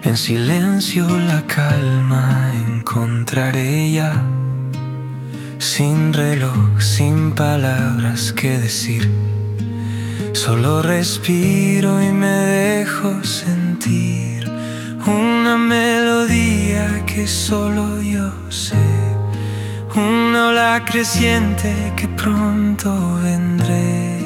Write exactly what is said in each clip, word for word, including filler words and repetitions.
En silencio la calma encontraré ya, sin reloj, sin palabras que decir. Solo respiro y me dejo sentir una melodía que solo yo sé, una ola creciente que pronto vendré.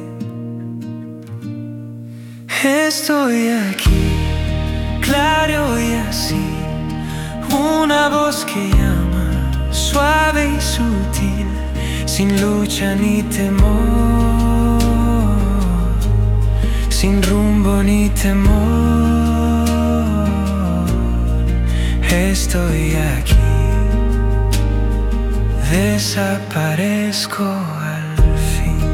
Estoy aquí, claro y así, una voz que llama, suave y sutil, sin lucha ni temor, sin rumbo ni temor. Estoy aquí, desaparezco al fin.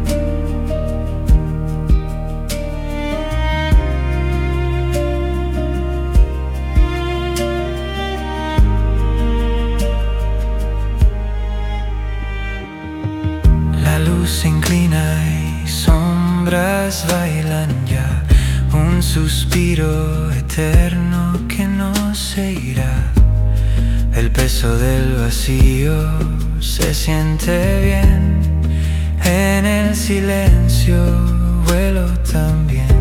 La luz se inclina y sombras bailan ya, un suspiro eterno que no se irá. El peso del vacío se siente bien, en el silencio vuelo también.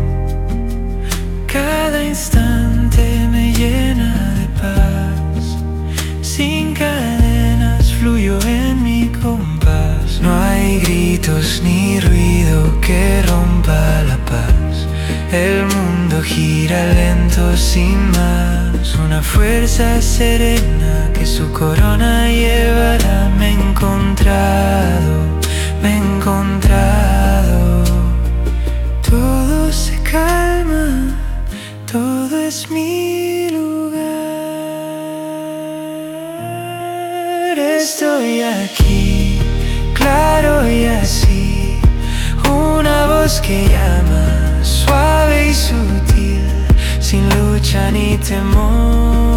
Cada instante me llena de paz, sin cadenas fluyo en mi compás. No hay gritos ni ruido que rompa la paz. El mundo gira lento sin más, una fuerza serena que su corona llevará. Me he encontrado, me he encontrado. Todo se calma, todo es mi lugar. Estoy aquí, claro y así, una voz que llama, suave y sutil, sin lucha ni temor,